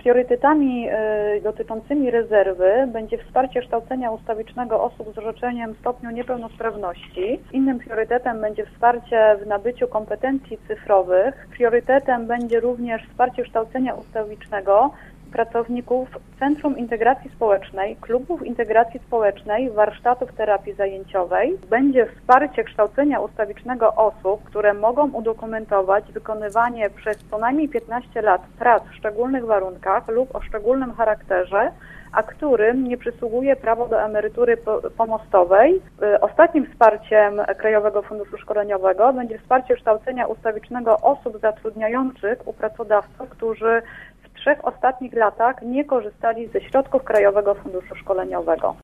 Priorytetami dotyczącymi rezerwy będzie wsparcie kształcenia ustawicznego osób z orzeczeniem stopniu niepełnosprawności. Innym priorytetem będzie wsparcie w nabyciu kompetencji cyfrowych. Priorytetem będzie również wsparcie kształcenia ustawicznego pracowników Centrum Integracji Społecznej, klubów integracji społecznej, warsztatów terapii zajęciowej. Będzie wsparcie kształcenia ustawicznego osób, które mogą udokumentować wykonywanie przez co najmniej 15 lat prac w szczególnych warunkach lub o szczególnym charakterze, a którym nie przysługuje prawo do emerytury pomostowej. Ostatnim wsparciem Krajowego Funduszu Szkoleniowego będzie wsparcie kształcenia ustawicznego osób zatrudniających u pracodawców, którzy w 3 ostatnich latach nie korzystali ze środków Krajowego Funduszu Szkoleniowego.